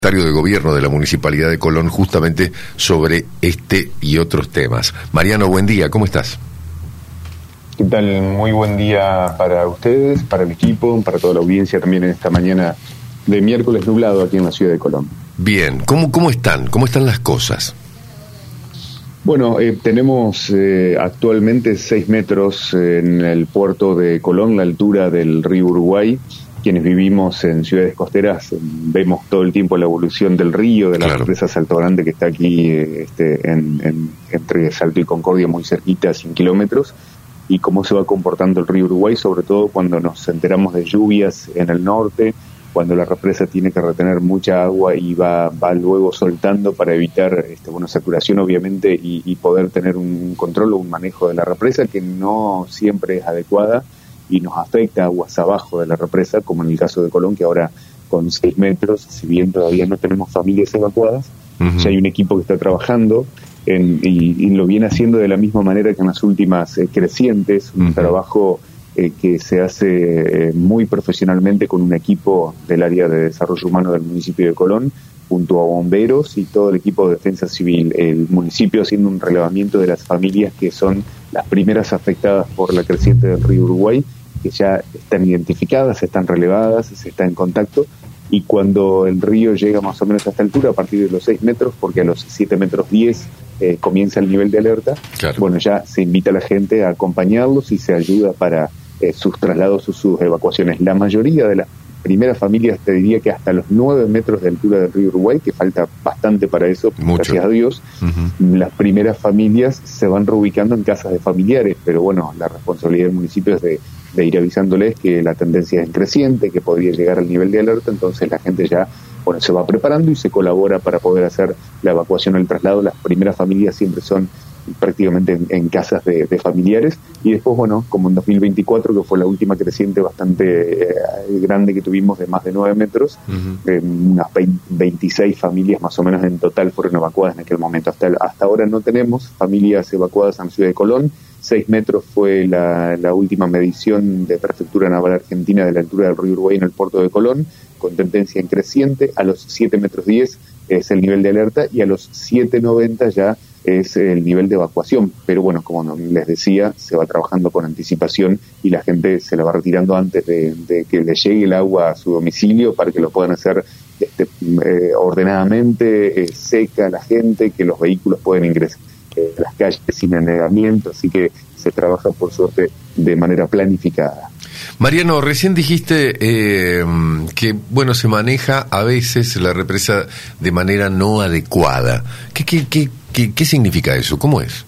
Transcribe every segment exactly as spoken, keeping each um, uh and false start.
Secretario de Gobierno de la Municipalidad de Colón, justamente sobre este y otros temas. Mariano, buen día, ¿cómo estás? ¿Qué tal? Muy buen día para ustedes, para el equipo, para toda la audiencia también en esta mañana de miércoles nublado aquí en la ciudad de Colón. Bien, ¿cómo, cómo están? ¿Cómo están las cosas? Bueno, eh, tenemos eh, actualmente seis metros en el puerto de Colón, la altura del río Uruguay. Quienes vivimos en ciudades costeras vemos todo el tiempo la evolución del río, de la Claro. represa Salto Grande, que está aquí este, en, en, entre Salto y Concordia, muy cerquita, a cien kilómetros, y cómo se va comportando el río Uruguay, sobre todo cuando nos enteramos de lluvias en el norte, cuando la represa tiene que retener mucha agua y va, va luego soltando para evitar este, bueno, saturación, obviamente, y, y poder tener un control o un manejo de la represa que no siempre es adecuada y nos afecta aguas abajo de la represa, como en el caso de Colón, que ahora con seis metros, si bien todavía no tenemos familias evacuadas, uh-huh. ya hay un equipo que está trabajando en, y, y lo viene haciendo de la misma manera que en las últimas eh, crecientes, un uh-huh. trabajo eh, que se hace eh, muy profesionalmente con un equipo del área de desarrollo humano del municipio de Colón, junto a bomberos y todo el equipo de defensa civil, el municipio haciendo un relevamiento de las familias que son las primeras afectadas por la creciente del río Uruguay, que ya están identificadas, están relevadas, se está en contacto, y cuando el río llega más o menos a esta altura, a partir de los seis metros, porque a los siete metros diez eh, comienza el nivel de alerta, claro. bueno, ya se invita a la gente a acompañarlos y se ayuda para eh, sus traslados o sus evacuaciones. La mayoría de las primeras familias, te diría que hasta los nueve metros de altura del río Uruguay, que falta bastante para eso, Mucho. gracias a Dios, uh-huh. las primeras familias se van reubicando en casas de familiares, pero bueno, la responsabilidad del municipio es de de ir avisándoles que la tendencia es creciente, que podría llegar al nivel de alerta, entonces la gente ya bueno se va preparando y se colabora para poder hacer la evacuación o el traslado. Las primeras familias siempre son prácticamente en, en casas de, de familiares, y después, bueno, como en dos mil veinticuatro, que fue la última creciente bastante eh, grande que tuvimos, de más de nueve metros, uh-huh. eh, unas veintiséis familias más o menos en total fueron evacuadas en aquel momento. Hasta, hasta ahora no tenemos familias evacuadas en la ciudad de Colón. Seis metros fue la, la última medición de Prefectura Naval Argentina de la altura del río Uruguay en el puerto de Colón, con tendencia en creciente. A los siete metros diez es el nivel de alerta, y a los siete noventa ya es el nivel de evacuación. Pero bueno, como les decía, se va trabajando con anticipación y la gente se la va retirando antes de, de que le llegue el agua a su domicilio, para que lo puedan hacer este, eh, ordenadamente, eh, seca la gente, que los vehículos pueden ingresar eh, a las calles sin anegamiento, así que se trabaja, por suerte, de manera planificada. Mariano, recién dijiste eh, que bueno se maneja a veces la represa de manera no adecuada. ¿Qué, qué, qué, qué, qué significa eso? ¿Cómo es?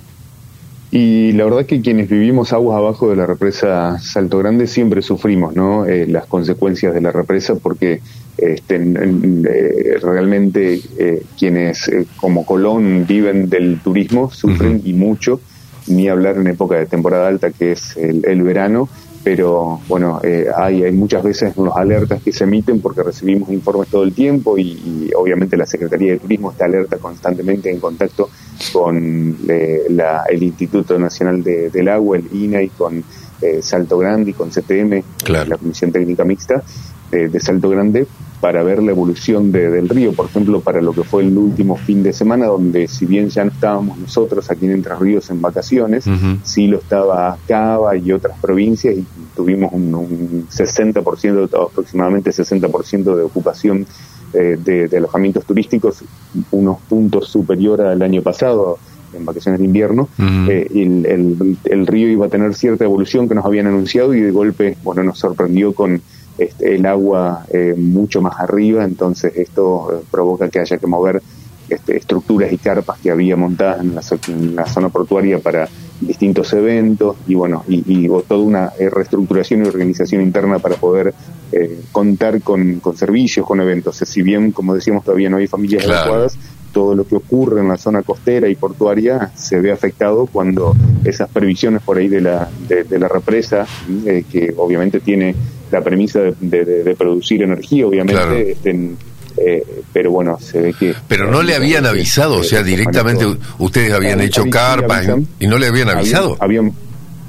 Y la verdad que quienes vivimos aguas abajo de la represa Salto Grande siempre sufrimos, ¿no? Eh, las consecuencias de la represa, porque este, eh, realmente eh, quienes eh, como Colón viven del turismo sufren, uh-huh. y mucho, ni hablar en época de temporada alta, que es el, el verano. Pero bueno, eh, hay, hay muchas veces los alertas que se emiten porque recibimos informes todo el tiempo, y, y obviamente la Secretaría de Turismo está alerta constantemente, en contacto con eh, la, el Instituto Nacional de, del Agua, el I N A, y con eh, Salto Grande y con C T M, claro. la Comisión Técnica Mixta eh, de Salto Grande, para ver la evolución de, del río. Por ejemplo, para lo que fue el último fin de semana, donde si bien ya no estábamos nosotros aquí en Entre Ríos en vacaciones, uh-huh. sí lo estaba Cava y otras provincias, y tuvimos un, un sesenta por ciento, aproximadamente sesenta por ciento de ocupación eh, de, de alojamientos turísticos, unos puntos superior al año pasado en vacaciones de invierno. Uh-huh. eh, el, el, el río iba a tener cierta evolución que nos habían anunciado, y de golpe, bueno, nos sorprendió con Este, el agua eh, mucho más arriba, entonces esto eh, provoca que haya que mover este, estructuras y carpas que había montadas en la, en la zona portuaria para distintos eventos, y bueno, y, y toda una eh, reestructuración y organización interna para poder eh, contar con, con servicios, con eventos. Si bien, como decíamos, todavía no hay familias claro. evacuadas, todo lo que ocurre en la zona costera y portuaria se ve afectado cuando esas previsiones por ahí de la, de, de la represa, eh, que obviamente tiene la premisa de, de, de producir energía, obviamente, claro. estén, eh, pero bueno, se ve que... Pero no le habían avisado, o sea, directamente ustedes habían hecho carpas y no le habían avisado. Habían,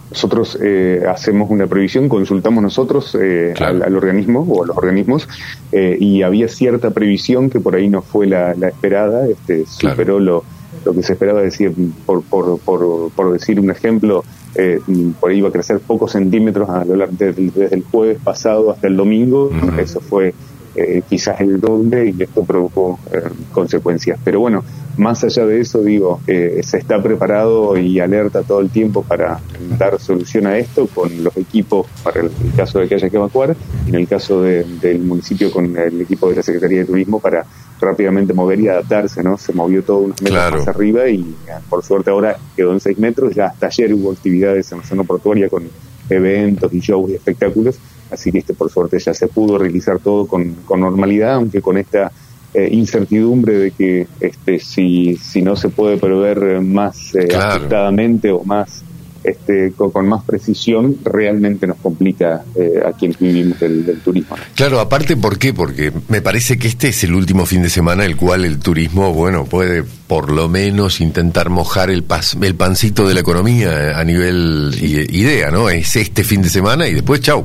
nosotros eh, hacemos una previsión, consultamos nosotros eh, claro. al, al organismo o a los organismos eh, y había cierta previsión que por ahí no fue la, la esperada, este, superó claro. lo, lo que se esperaba, decir, por, por, por, por decir un ejemplo, eh, por ahí iba a crecer pocos centímetros a lo largo de, desde el jueves pasado hasta el domingo, uh-huh. eso fue eh, quizás el doble y esto provocó eh, consecuencias. Pero bueno, más allá de eso, digo, eh, se está preparado y alerta todo el tiempo para dar solución a esto con los equipos para el, el caso de que haya que evacuar y en el caso de, del municipio con el equipo de la Secretaría de Turismo para rápidamente mover y adaptarse, ¿no? Se movió todo unos metros claro. más arriba y por suerte ahora quedó en seis metros. Ya hasta ayer hubo actividades en la zona portuaria con eventos y shows y espectáculos, así que este por suerte ya se pudo realizar todo con, con normalidad, aunque con esta Eh, incertidumbre de que este si si no se puede prever más eh, claro. ajustadamente o más este con, con más precisión, realmente nos complica eh, a quienes vivimos del, del turismo. Claro, aparte, ¿por qué? Porque me parece que este es el último fin de semana el cual el turismo, bueno, puede por lo menos intentar mojar el, pas, el pancito de la economía a nivel idea, ¿no? Es este fin de semana y después chau.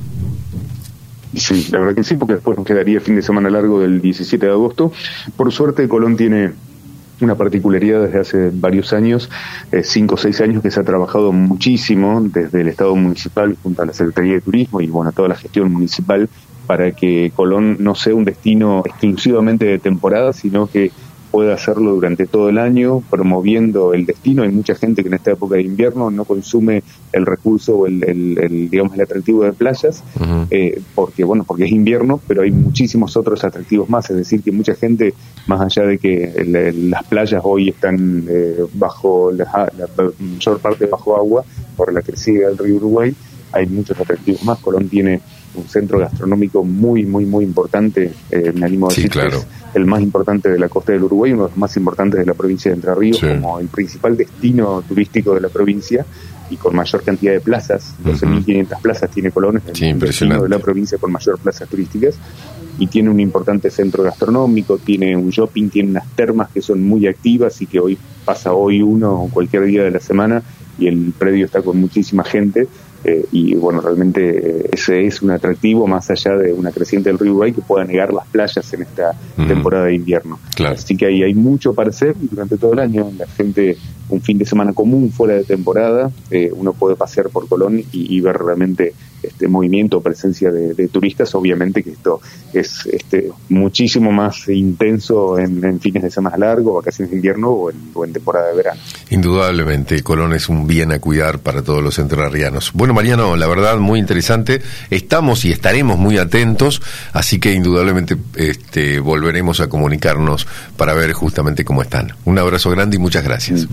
Sí, la verdad que sí, porque después nos quedaría el fin de semana largo del diecisiete de agosto. Por suerte, Colón tiene una particularidad desde hace varios años, eh, cinco o seis años, que se ha trabajado muchísimo desde el Estado municipal junto a la Secretaría de Turismo y bueno, toda la gestión municipal para que Colón no sea un destino exclusivamente de temporada, sino que puede hacerlo durante todo el año, promoviendo el destino. Hay mucha gente que en esta época de invierno no consume el recurso o el, el, el digamos el atractivo de playas, uh-huh. eh, porque bueno, porque es invierno, pero hay muchísimos otros atractivos más. Es decir, que mucha gente, más allá de que el, el, las playas hoy están eh, bajo la, la mayor parte bajo agua por la crecida del río Uruguay, hay muchos atractivos más. Colón tiene un centro gastronómico muy, muy, muy importante, eh, me animo a decir sí, claro. que es el más importante de la costa del Uruguay, uno de los más importantes de la provincia de Entre Ríos, sí. como el principal destino turístico de la provincia y con mayor cantidad de plazas, doce mil quinientas uh-huh. plazas tiene Colón, es sí, el destino de la provincia con mayor plazas turísticas, y tiene un importante centro gastronómico, tiene un shopping, tiene unas termas que son muy activas y que hoy pasa hoy uno o cualquier día de la semana y el predio está con muchísima gente. Eh, y bueno, realmente eh, ese es un atractivo más allá de una creciente del río Uruguay que pueda negar las playas en esta uh-huh. temporada de invierno. Claro. Así que ahí hay mucho para hacer durante todo el año. La gente, un fin de semana común fuera de temporada, eh, uno puede pasear por Colón y, y ver realmente este movimiento, presencia de, de turistas. Obviamente que esto es este muchísimo más intenso en, en fines de semana largo, vacaciones de invierno o en, o en temporada de verano. Indudablemente, Colón es un bien a cuidar para todos los entrerrianos. Bueno, Mariano, la verdad, muy interesante. Estamos y estaremos muy atentos, así que indudablemente este, volveremos a comunicarnos para ver justamente cómo están. Un abrazo grande y muchas gracias.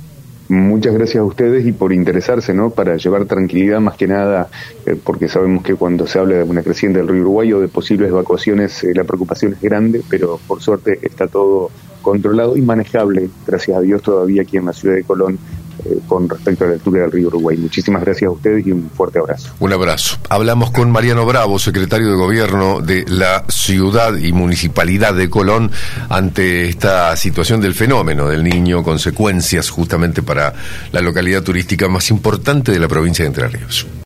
Muchas gracias a ustedes y por interesarse, ¿no? Para llevar tranquilidad más que nada, eh, porque sabemos que cuando se habla de una creciente del río Uruguay o de posibles evacuaciones, eh, la preocupación es grande, pero por suerte está todo controlado y manejable, gracias a Dios, todavía aquí en la ciudad de Colón, eh, con respecto a la altura del río Uruguay. Muchísimas gracias a ustedes y un fuerte abrazo. Un abrazo. Hablamos con Mariano Bravo, secretario de Gobierno de la ciudad y municipalidad de Colón, ante esta situación del fenómeno del Niño, consecuencias justamente para la localidad turística más importante de la provincia de Entre Ríos.